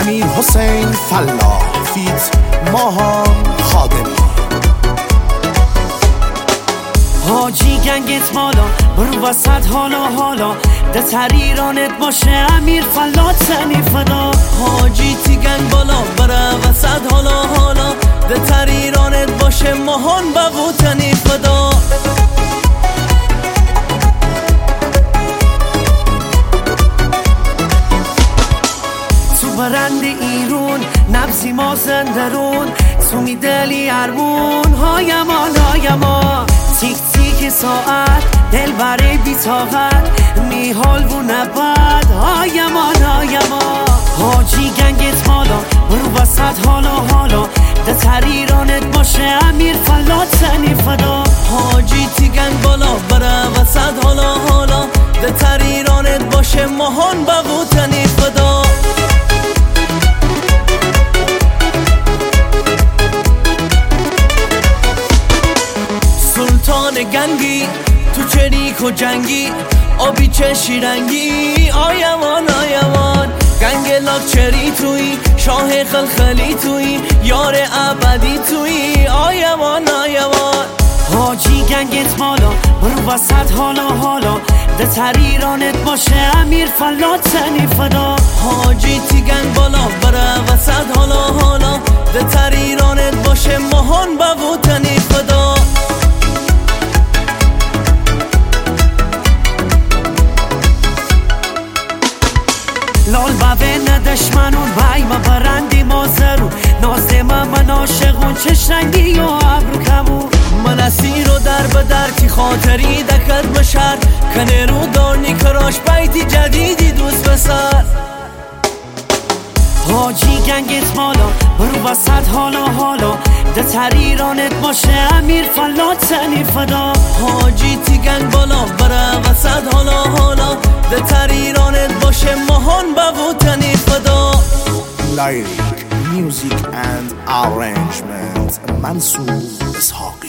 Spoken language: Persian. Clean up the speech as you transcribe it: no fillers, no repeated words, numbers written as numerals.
امیر حسین فلاح فیت ماهان خادمی. حاجی گنگت مالا برو وسط حالا ده تر ایرانت باشه امیر فلاح تنی فدا. حاجی تی گنگ بالا بره وسط حالا ده تر ایرانت باشه ماهان بگو تنی فدا. تو برند ایرون نبزی ما زندرون تو میدلی ارمون هایمان تیک تیک ساعت دل برای بیتاقت میحال و نبد هایمان حاجی گنگت مالا برو وسط حالا ده تر ایرانت باشه امیر فلاح تنی فدا. حاجی تی گنگ بالا بره وسط حالا ده تر ایرانت باشه ماهان بگو تنی فدا. سلطان گنگی تو چریک و جنگی آبی چه شیرنگی آیمان گنگ لاکچری توی شاه خلخلی توی یار ابدی توی آیمان حاجی گنگت مالا برو وسط حالا ده تر ایرانت باشه امیر فلاح تنی فدا. حاجی تی گنگ بالا بره وسط حالا ده تر ایرانت باشه ماهان بگو تنی فدا. لال بابه ندشمنون بای ما برندی مازرون نازده من عاشقون چش رنگی و ابرو کمون. من اسیر و در به در تی خاطری دکت بشر کنه رو دارنی کراش بیتی جدیدی دوست بسر. حاجی گنگت مالا برو وسط حالا ده تر ایرانت باشه امیر فلاح تنی فدا. حاجی تی گنگ بالا بره وسط حالا ده تر ایرانت باشه ماهان بگو تنی فدا. Lyric, music and arrangement Mansour Ishaq.